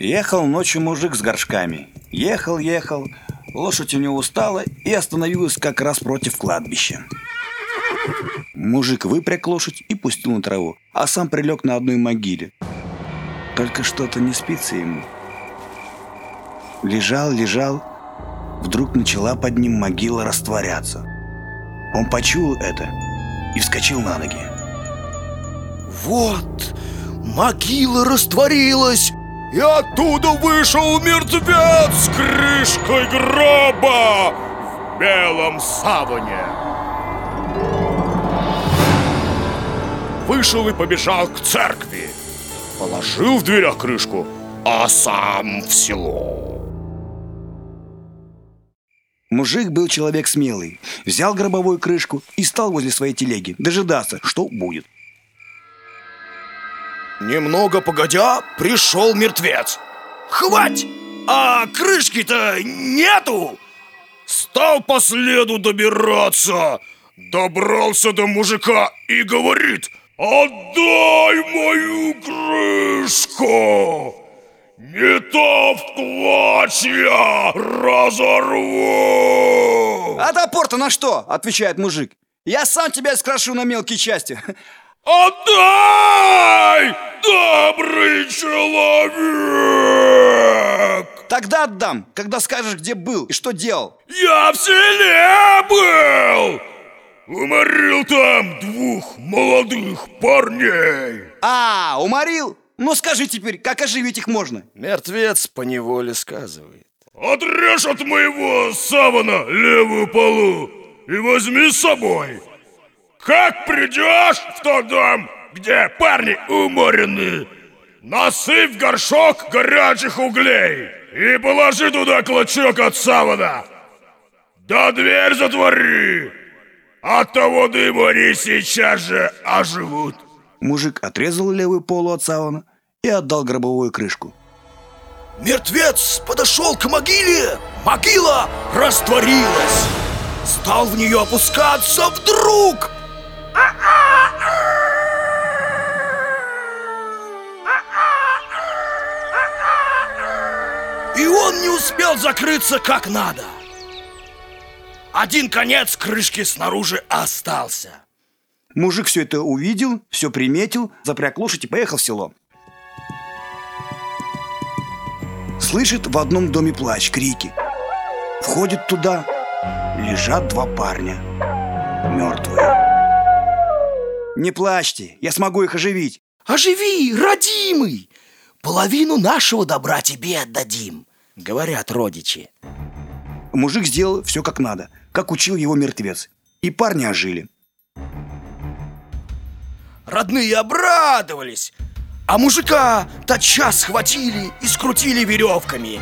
Ехал ночью мужик с горшками. Ехал, лошадь у него устала и остановилась как раз против кладбища. Мужик выпряг лошадь и пустил на траву, а сам прилег на одной могиле. Только что-то не спится ему. Лежал, вдруг начала под ним могила растворяться. Он почуял это и вскочил на ноги. Вот, могила растворилась, и оттуда вышел мертвец с крышкой гроба в белом саване. Вышел и побежал к церкви. Положил в дверях крышку, а сам в село. Мужик был человек смелый. Взял гробовую крышку и стал возле своей телеги дожидаться, что будет. Немного погодя, пришел мертвец. Хвать! А крышки-то нету! Стал по следу добираться. Добрался до мужика и говорит: «Отдай мою крышку! Не то в клочья разорву!» «А топор-то на что?» — отвечает мужик. «Я сам тебя скрошу на мелкие части». «Отдай, добрый человек!» «Тогда отдам, когда скажешь, где был и что делал». «Я в селе был! Уморил там 2 молодых парней!» «А, уморил? Ну скажи теперь, как оживить их можно?» Мертвец поневоле сказывает: «Отрежь от моего савана левую полу и возьми с собой. Как придешь в тот дом, где парни уморены, насыпь в горшок горячих углей и положи туда клочок от савана. Да дверь затвори, от того дыма они сейчас же оживут». Мужик отрезал левую полу от савана и отдал гробовую крышку. Мертвец подошел к могиле, могила растворилась. Стал в нее опускаться вдруг. И он не успел закрыться как надо. Один конец крышки снаружи остался. Мужик все это увидел, все приметил, запряг лошадь и поехал в село. Слышит в одном доме плач, крики. Входит туда, лежат 2 парня, мертвые. «Не плачьте, я смогу их оживить». «Оживи, родимый! Половину нашего добра тебе отдадим», — говорят родичи. Мужик сделал все как надо, как учил его мертвец. И парни ожили. Родные обрадовались, а мужика тотчас схватили и скрутили веревками.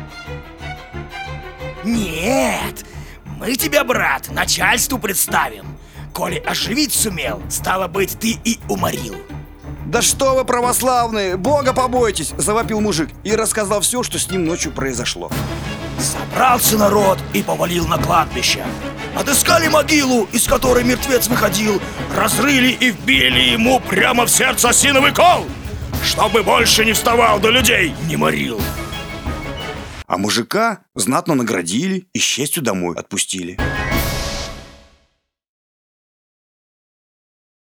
«Нет, мы тебя, брат, начальству представим. Коли оживить сумел, стало быть, ты и уморил». «Да что вы, православные, Бога побойтесь!» – завопил мужик и рассказал все, что с ним ночью произошло. Собрался народ и повалил на кладбище. Отыскали могилу, из которой мертвец выходил, разрыли и вбили ему прямо в сердце осиновый кол, чтобы больше не вставал до людей, не морил. А мужика знатно наградили и с честью домой отпустили.